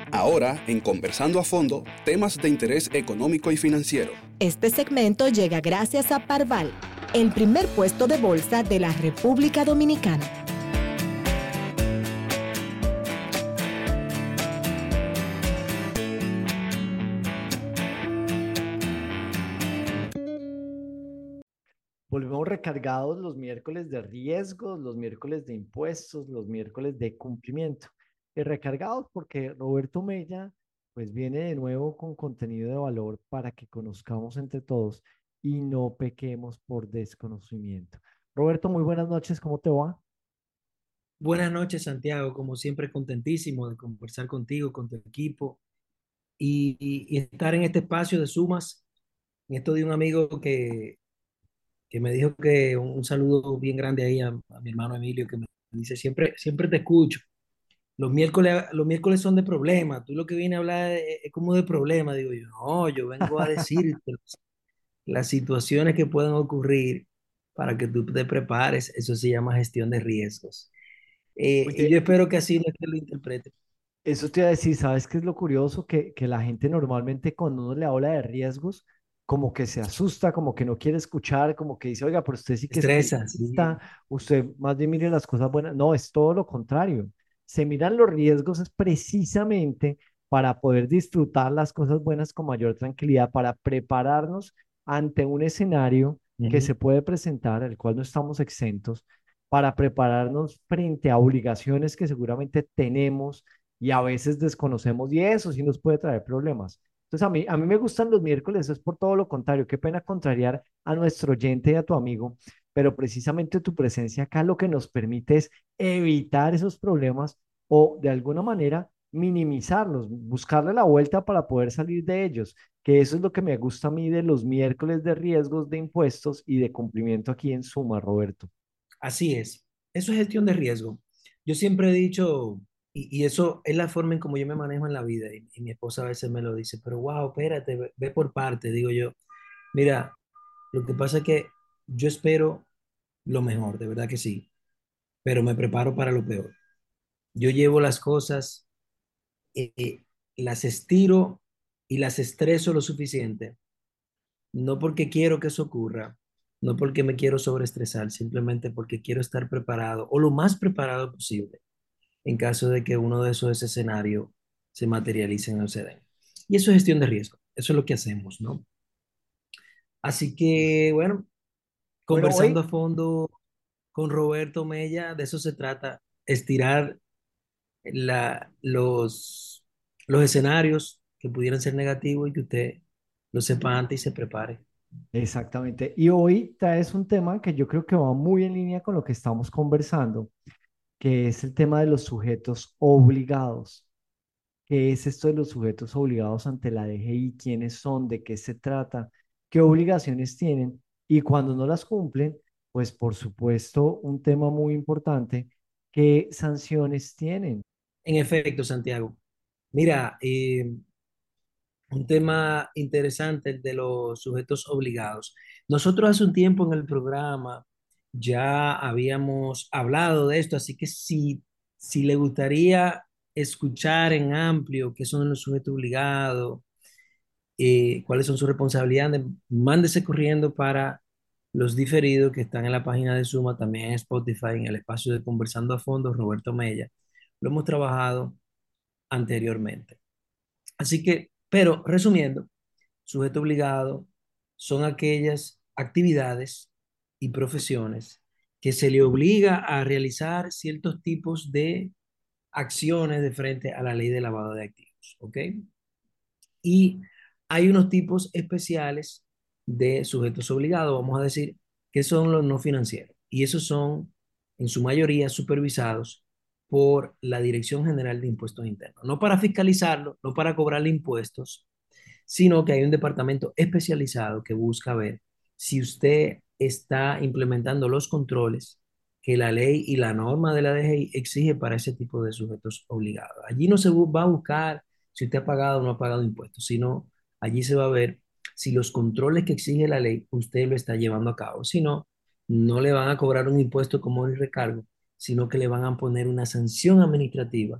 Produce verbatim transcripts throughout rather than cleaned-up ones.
Ahora, en Conversando a Fondo, temas de interés económico y financiero. Este segmento llega gracias a Parval, el primer puesto de bolsa de la República Dominicana. Volvemos recargados los miércoles de riesgos, los miércoles de impuestos, los miércoles de cumplimiento. Y recargados porque Roberto Mella pues viene de nuevo con contenido de valor para que conozcamos entre todos y no pequemos por desconocimiento. Roberto, muy buenas noches, ¿cómo te va? Buenas noches, Santiago. Como siempre, contentísimo de conversar contigo, con tu equipo y, y- y estar en este espacio de sumas. En esto de un amigo que, que me dijo que un, un saludo bien grande ahí a, a mi hermano Emilio, que me dice, siempre, siempre te escucho. Los miércoles, los miércoles son de problemas. Tú lo que vienes a hablar es, es como de problemas. Digo yo, no, yo vengo a decirte las situaciones que pueden ocurrir para que tú te prepares. Eso se llama gestión de riesgos. Eh, y Oye, yo espero que así no es que lo interprete. eso te iba a decir, ¿sabes qué es lo curioso? Que, que la gente normalmente cuando uno le habla de riesgos, como que se asusta, como que no quiere escuchar, como que dice, oiga, pero usted sí que es Estresa, sí. periodista, usted más bien mire las cosas buenas. No, es todo lo contrario. Se miran los riesgos es precisamente para poder disfrutar las cosas buenas con mayor tranquilidad, para prepararnos ante un escenario que Ujú. se puede presentar, el cual no estamos exentos, para prepararnos frente a obligaciones que seguramente tenemos y a veces desconocemos y eso sí nos puede traer problemas. Entonces a mí, a mí me gustan los miércoles, es por todo lo contrario, qué pena contrariar a nuestro oyente y a tu amigo, pero precisamente tu presencia acá lo que nos permite es evitar esos problemas o de alguna manera minimizarlos, buscarle la vuelta para poder salir de ellos, que eso es lo que me gusta a mí de los miércoles de riesgos de impuestos y de cumplimiento aquí en Suma, Roberto. Así es. Eso es gestión de riesgo. Yo siempre he dicho, y, y eso es la forma en como yo me manejo en la vida, y, y mi esposa a veces me lo dice, pero wow, espérate, ve, ve por parte, digo yo. Mira, lo que pasa es que yo espero lo mejor, de verdad que sí, pero me preparo para lo peor. Yo llevo las cosas, eh, eh, las estiro y las estreso lo suficiente. No porque quiero que eso ocurra, no porque me quiero sobreestresar, simplemente porque quiero estar preparado o lo más preparado posible en caso de que uno de esos escenarios se materialice en el C D N. Y eso es gestión de riesgo, eso es lo que hacemos, ¿no? Así que, bueno, Bueno, conversando hoy a fondo con Roberto Mella, de eso se trata, estirar la, los, los escenarios que pudieran ser negativos y que usted lo sepa antes y se prepare. exactamente. Y hoy traes un tema que yo creo que va muy en línea con lo que estamos conversando, que es el tema de los sujetos obligados. ¿Qué es esto de los sujetos obligados ante la D G I? ¿Quiénes son? ¿De qué se trata? ¿Qué obligaciones tienen? Y cuando no las cumplen, pues por supuesto, un tema muy importante, ¿qué sanciones tienen? En efecto, Santiago. Mira, eh, un tema interesante el de los sujetos obligados. Nosotros hace un tiempo en el programa ya habíamos hablado de esto, así que si, si le gustaría escuchar en amplio qué son los sujetos obligados, eh, cuáles son sus responsabilidades, mándese corriendo para los diferidos que están en la página de Suma, también en Spotify, en el espacio de Conversando a Fondo, Roberto Mella. Lo hemos trabajado anteriormente. Así que, pero resumiendo, sujeto obligado son aquellas actividades y profesiones que se le obliga a realizar ciertos tipos de acciones de frente a la ley de lavado de activos, ¿ok? Y hay unos tipos especiales de sujetos obligados, vamos a decir, que son los no financieros. Y esos son, en su mayoría, supervisados por la Dirección General de Impuestos Internos. No para fiscalizarlo, no para cobrarle impuestos, sino que hay un departamento especializado que busca ver si usted está implementando los controles que la ley y la norma de la D G I exige para ese tipo de sujetos obligados. Allí no se bu- va a buscar si usted ha pagado o no ha pagado impuestos, sino allí se va a ver si los controles que exige la ley usted lo está llevando a cabo. Si no, no le van a cobrar un impuesto como el recargo, sino que le van a poner una sanción administrativa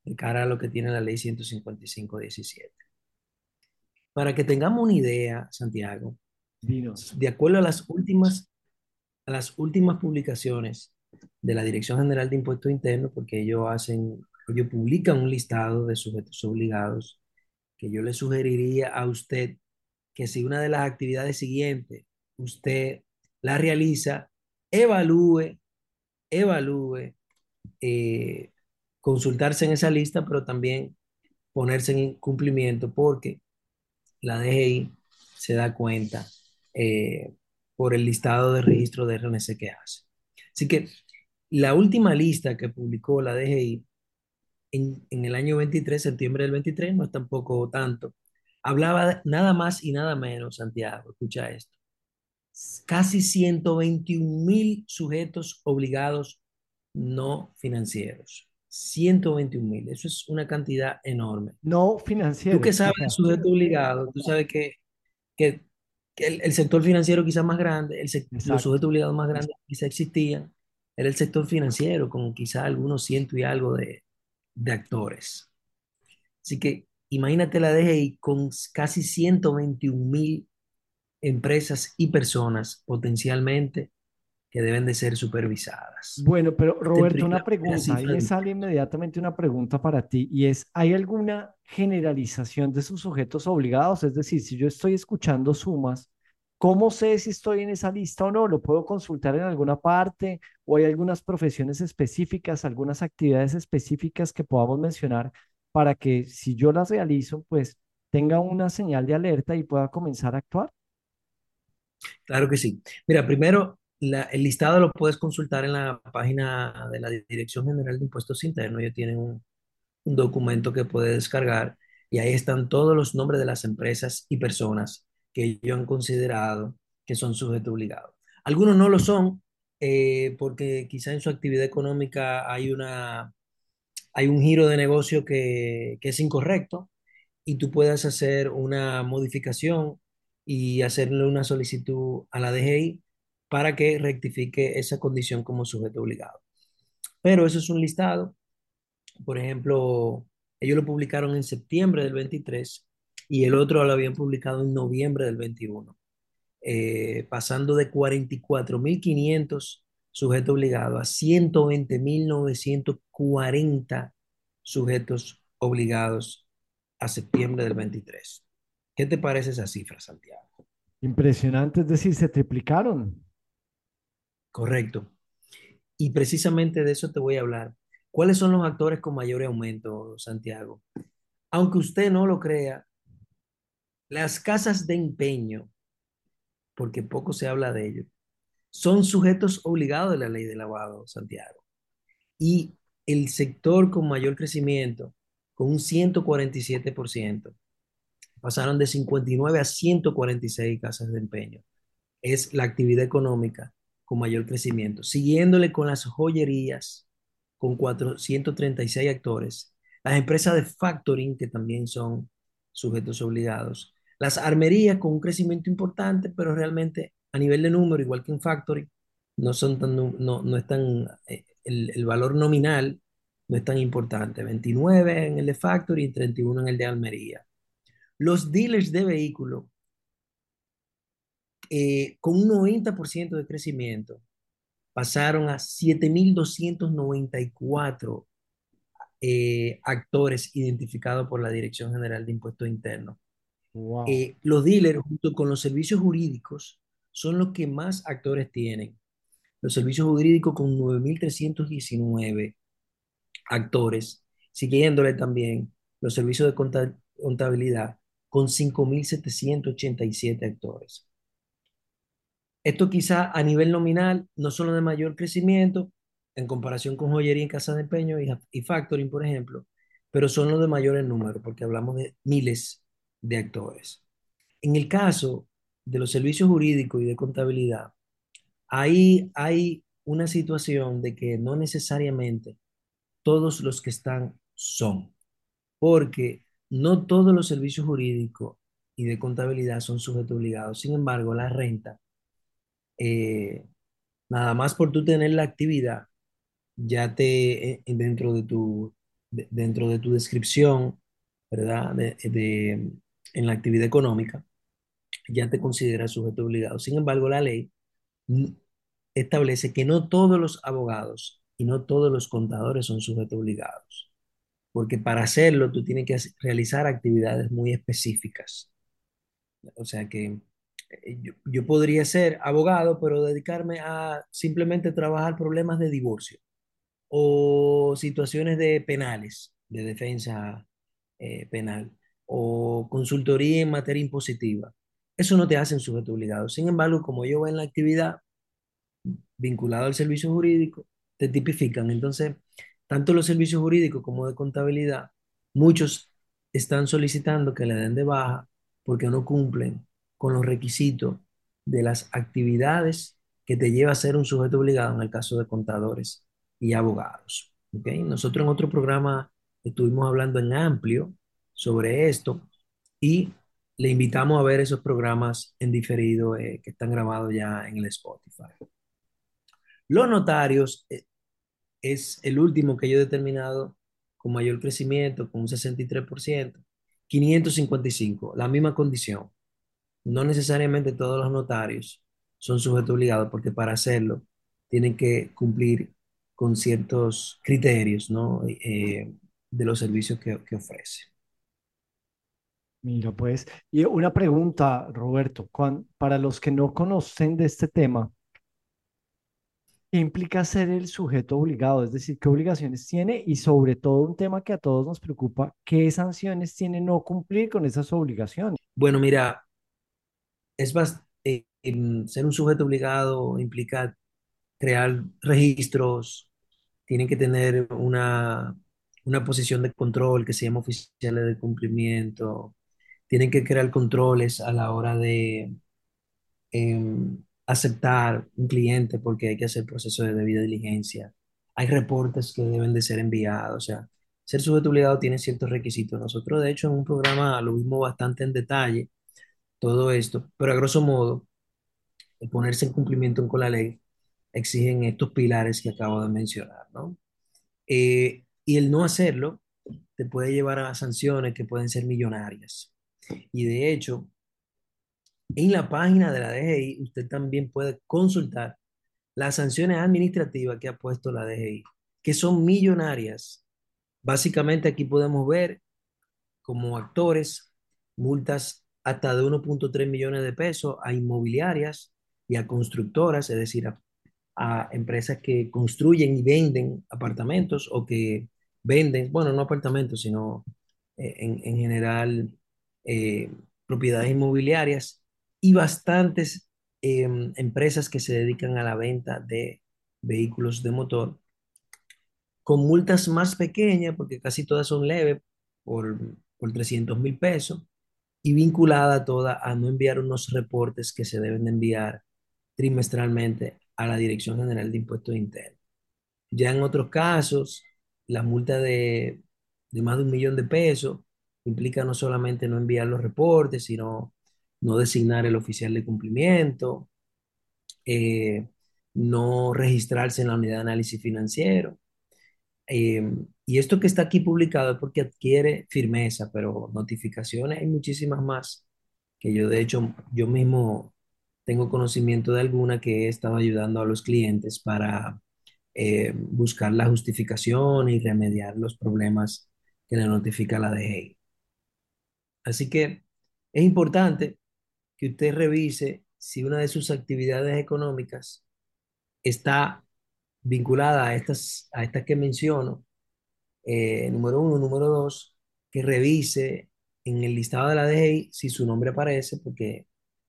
de cara a lo que tiene la ley ciento cincuenta y cinco diecisiete. Para que tengamos una idea, Santiago, Dinos. de acuerdo a las últimas, a las últimas publicaciones de la Dirección General de Impuestos Internos, porque ellos hacen, ellos publican un listado de sujetos obligados, que yo le sugeriría a usted que si una de las actividades siguientes usted la realiza, evalúe, evalúe, eh, consultarse en esa lista, pero también ponerse en cumplimiento, porque la D G I se da cuenta eh, por el listado de registro de R N C que hace. Así que la última lista que publicó la D G I en, en el año veintitrés, septiembre del veintitrés, no es tampoco tanto, hablaba de nada más y nada menos, Santiago, escucha esto, casi ciento veintiún mil sujetos obligados no financieros. ciento veintiún mil, eso es una cantidad enorme. No Tú que financieros, o sabes de sea, sujeto obligado, tú sabes que, que, que el, el sector financiero quizás más grande, el sec- los exacto. sujetos obligados más grandes que quizás existían, era el sector financiero, con quizás algunos ciento y algo de, de actores. Así que imagínate la D G I con casi ciento veintiún mil empresas y personas potencialmente que deben de ser supervisadas. Bueno, pero Esta es Roberto, pri- una la primera pregunta, ahí cifra me del... sale inmediatamente una pregunta para ti y es, ¿hay alguna generalización de sus sujetos obligados? Es decir, si yo estoy escuchando sumas, ¿cómo sé si estoy en esa lista o no? ¿Lo puedo consultar en alguna parte o hay algunas profesiones específicas, algunas actividades específicas que podamos mencionar para que si yo las realizo, pues tenga una señal de alerta y pueda comenzar a actuar? Claro que sí. Mira, primero, la- el listado lo puedes consultar en la página de la Dirección General de Impuestos Internos. Ellos tienen un, un documento que puedes descargar y ahí están todos los nombres de las empresas y personas que ellos han considerado que son sujetos obligados. Algunos no lo son eh, porque quizá en su actividad económica hay una, hay un giro de negocio que, que es incorrecto y tú puedes hacer una modificación y hacerle una solicitud a la D G I para que rectifique esa condición como sujeto obligado. Pero eso es un listado. Por ejemplo, ellos lo publicaron en septiembre del veintitrés y el otro lo habían publicado en noviembre del veintiuno, eh, pasando de cuarenta y cuatro mil quinientos sujetos obligados a ciento veinte mil novecientos cuarenta sujetos obligados a septiembre del veintitrés. ¿Qué te parece esa cifra, Santiago? Impresionante, es decir, se triplicaron. Correcto. Y precisamente de eso te voy a hablar. ¿Cuáles son los actores con mayor aumento, Santiago? Aunque usted no lo crea, las casas de empeño, porque poco se habla de ello, son sujetos obligados de la ley de lavado, Santiago. Y el sector con mayor crecimiento, con un ciento cuarenta y siete por ciento, pasaron de cincuenta y nueve a ciento cuarenta y seis casas de empeño. Es la actividad económica con mayor crecimiento, siguiéndole con las joyerías, con cuatrocientos treinta y seis actores, las empresas de factoring, que también son sujetos obligados, las armerías con un crecimiento importante, pero realmente a nivel de número, igual que en factoring, no son tan, no, no es tan, eh, el, el valor nominal no es tan importante, veintinueve en el de factoring y treinta y uno en el de armería. Los dealers de vehículos, eh, con un noventa por ciento de crecimiento, pasaron a siete mil doscientos noventa y cuatro eh, actores identificados por la Dirección General de Impuestos Internos. Wow. Eh, los dealers, junto con los servicios jurídicos, son los que más actores tienen. Los servicios jurídicos con nueve mil trescientos diecinueve actores, siguiéndole también los servicios de contabilidad con cinco mil setecientos ochenta y siete actores. Esto quizá a nivel nominal no solo de mayor crecimiento en comparación con joyería en casa de empeño y, y factoring, por ejemplo, pero son los de mayores números porque hablamos de miles de actores. En el caso de los servicios jurídicos y de contabilidad, ahí hay una situación de que no necesariamente todos los que están son, porque no todos los servicios jurídicos y de contabilidad son sujetos obligados. Sin embargo, la renta, eh, nada más por tú tener la actividad, ya te, eh, dentro de tu de- dentro de tu descripción, ¿verdad? De, de- en la actividad económica, ya te consideras sujeto obligado. Sin embargo, la ley mm, establece que no todos los abogados y no todos los contadores son sujetos obligados, porque para hacerlo tú tienes que hacer- realizar actividades muy específicas. O sea que eh, yo, yo podría ser abogado, pero dedicarme a simplemente trabajar problemas de divorcio o situaciones de penales, de defensa eh, penal, o consultoría en materia impositiva. Eso no te hace un sujeto obligado. Sin embargo, como yo voy en la actividad vinculado al servicio jurídico, te tipifican. Entonces, tanto los servicios jurídicos como de contabilidad, muchos están solicitando que le den de baja porque no cumplen con los requisitos de las actividades que te lleva a ser un sujeto obligado en el caso de contadores y abogados. ¿Ok? Nosotros en otro programa estuvimos hablando en amplio sobre esto y le invitamos a ver esos programas en diferido eh, que están grabados ya en el Spotify. Los notarios eh, es el último que yo he determinado con mayor crecimiento, con un sesenta y tres por ciento. quinientos cincuenta y cinco, la misma condición. No necesariamente todos los notarios son sujetos obligados porque para hacerlo tienen que cumplir con ciertos criterios, ¿no? Eh, de los servicios que, que ofrece. Mira, pues, y una pregunta, Roberto, cuan- para los que no conocen de este tema, ¿qué implica ser el sujeto obligado? Es decir, ¿qué obligaciones tiene? Y sobre todo un tema que a todos nos preocupa, ¿qué sanciones tiene no cumplir con esas obligaciones? Bueno, mira, es bas- eh, em, ser un sujeto obligado implica crear registros, tienen que tener una, una posición de control que se llama oficiales de cumplimiento, tienen que crear controles a la hora de em, aceptar un cliente porque hay que hacer proceso de debida diligencia. Hay reportes que deben de ser enviados, o sea, ser sujeto obligado tiene ciertos requisitos. Nosotros, de hecho, en un programa lo vimos bastante en detalle todo esto, pero a grosso modo, el ponerse en cumplimiento con la ley exigen estos pilares que acabo de mencionar, ¿no? Eh, y el no hacerlo te puede llevar a sanciones que pueden ser millonarias. Y de hecho, en la página de la D G I, usted también puede consultar las sanciones administrativas que ha puesto la D G I, que son millonarias. Básicamente aquí podemos ver como actores multas hasta de uno punto tres millones de pesos a inmobiliarias y a constructoras, es decir, a a empresas que construyen y venden apartamentos o que venden, bueno, no apartamentos, sino eh, en, en general eh, propiedades inmobiliarias y bastantes eh, empresas que se dedican a la venta de vehículos de motor con multas más pequeñas, porque casi todas son leves, por, por trescientos mil pesos, y vinculada toda a no enviar unos reportes que se deben de enviar trimestralmente a la Dirección General de Impuestos Internos. Ya en otros casos, la multa de, de más de un millón de pesos implica no solamente no enviar los reportes, sino no designar el oficial de cumplimiento, eh, no registrarse en la unidad de análisis financiero. Eh, y esto que está aquí publicado es porque adquiere firmeza, pero notificaciones hay muchísimas más que yo, de hecho, yo mismo tengo conocimiento de alguna que he estado ayudando a los clientes para eh, buscar la justificación y remediar los problemas que le notifica la D G I. Así que es importante que usted revise si una de sus actividades económicas está vinculada a estas, a estas que menciono, eh, número uno, número dos, que revise en el listado de la D G I si su nombre aparece, porque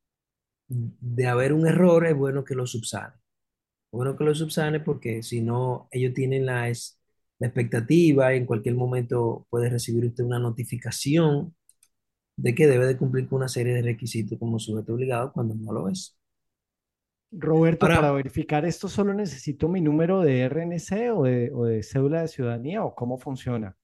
de haber un error es bueno que lo subsane. Bueno que lo subsane porque si no, ellos tienen la, es- la expectativa y en cualquier momento puede recibir usted una notificación de que debe de cumplir con una serie de requisitos como sujeto obligado cuando no lo es. Roberto, para Ahora, verificar esto solo necesito mi número de R N C o de, o de cédula de ciudadanía o cómo funciona.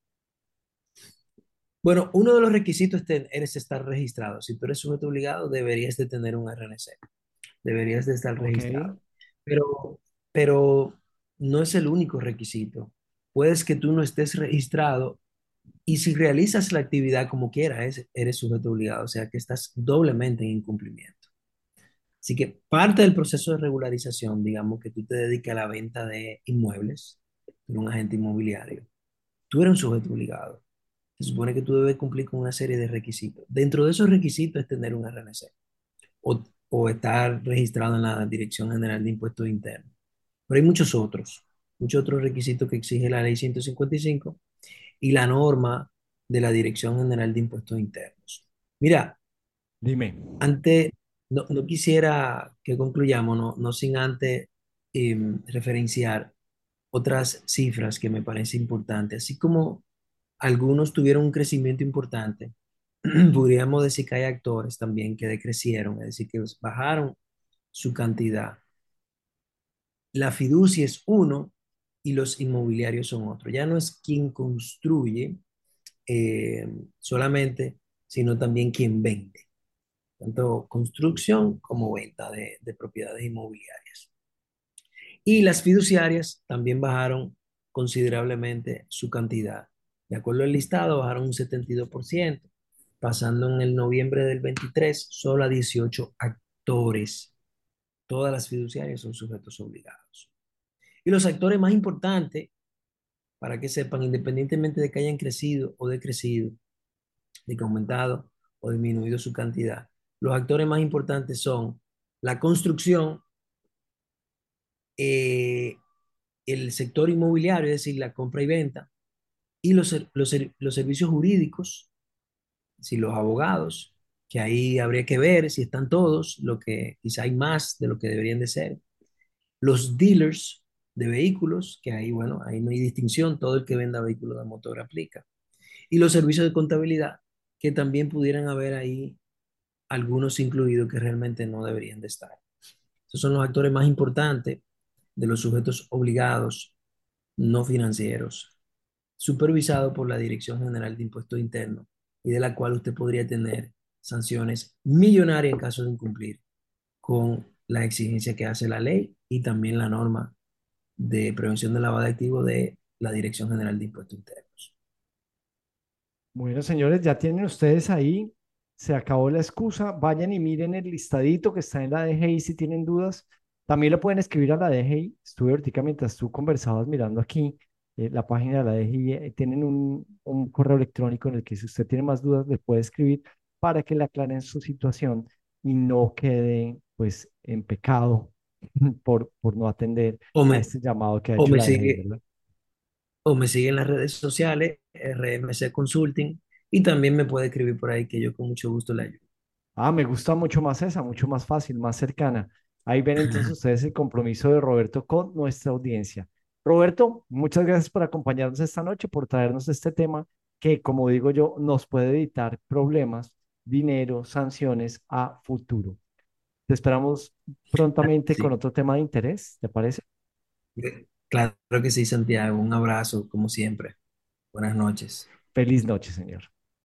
bueno, uno de los requisitos es, ten- es estar registrado. Si tú eres sujeto obligado, deberías de tener un R N C, deberías de estar Ok. registrado. Pero, pero no es el único requisito. puedes que tú no estés registrado y si realizas la actividad como quieras, eres sujeto obligado, o sea que estás doblemente en incumplimiento. Así que parte del proceso de regularización, digamos que tú te dediques a la venta de inmuebles, en un agente inmobiliario, tú eres un sujeto obligado. Se supone que tú debes cumplir con una serie de requisitos. Dentro de esos requisitos es tener un R N C o, o estar registrado en la Dirección General de Impuestos Internos. Pero hay muchos otros, muchos otros requisitos que exige la Ley ciento cincuenta y cinco y la norma de la Dirección General de Impuestos Internos. Mira, Dime. antes, no, no quisiera que concluyamos, no, no sin antes em, referenciar otras cifras que me parece importante, así como algunos tuvieron un crecimiento importante, podríamos decir que hay actores también que decrecieron, es decir, que bajaron su cantidad. La fiducia es uno y los inmobiliarios son otro. Ya no es quien construye eh, solamente, sino también quien vende, tanto construcción como venta de, de propiedades inmobiliarias. Y las fiduciarias también bajaron considerablemente su cantidad. De acuerdo al listado, bajaron un setenta y dos por ciento, pasando en el noviembre del veintitrés solo a dieciocho actores. Todas las fiduciarias son sujetos obligados. Y los actores más importantes, para que sepan, independientemente de que hayan crecido o decrecido, de que aumentado o disminuido su cantidad, los actores más importantes son la construcción, eh, el sector inmobiliario, es decir, la compra y venta, y los, los, los servicios jurídicos, es decir, los abogados, que ahí habría que ver si están todos, lo que quizá hay más de lo que deberían de ser. Los dealers de vehículos, que ahí, bueno, ahí no hay distinción, todo el que venda vehículos de motor aplica. Y los servicios de contabilidad, que también pudieran haber ahí algunos incluidos que realmente no deberían de estar. Esos son los actores más importantes de los sujetos obligados no financieros, supervisado por la Dirección General de Impuestos Internos y de la cual usted podría tener sanciones millonarias en caso de incumplir con la exigencia que hace la ley y también la norma de prevención de lavado de activos de la Dirección General de Impuestos Internos. Bueno, señores, ya tienen ustedes ahí, se acabó la excusa, vayan y miren el listadito que está en la D G I si tienen dudas. También lo pueden escribir a la D G I. Estuve ahorita mientras tú conversabas mirando aquí eh, la página de la D G I, eh, tienen un, un correo electrónico en el que si usted tiene más dudas le puede escribir para que le aclaren su situación y no quede pues en pecado por, por no atender O a me, este llamado que ha o hecho me la D G I, sigue, ¿verdad? o me sigue en las redes sociales, R M C Consulting, y también me puede escribir por ahí que yo con mucho gusto le ayudo. Ah, me gusta mucho más esa, mucho más fácil, más cercana. Ahí ven entonces ustedes el compromiso de Roberto con nuestra audiencia. Roberto, muchas gracias por acompañarnos esta noche, por traernos este tema que, como digo yo, nos puede evitar problemas, dinero, sanciones a futuro. Te esperamos prontamente con Sí, otro tema de interés, ¿te parece? claro que sí, Santiago. Un abrazo, como siempre. Buenas noches. Feliz noche, señor.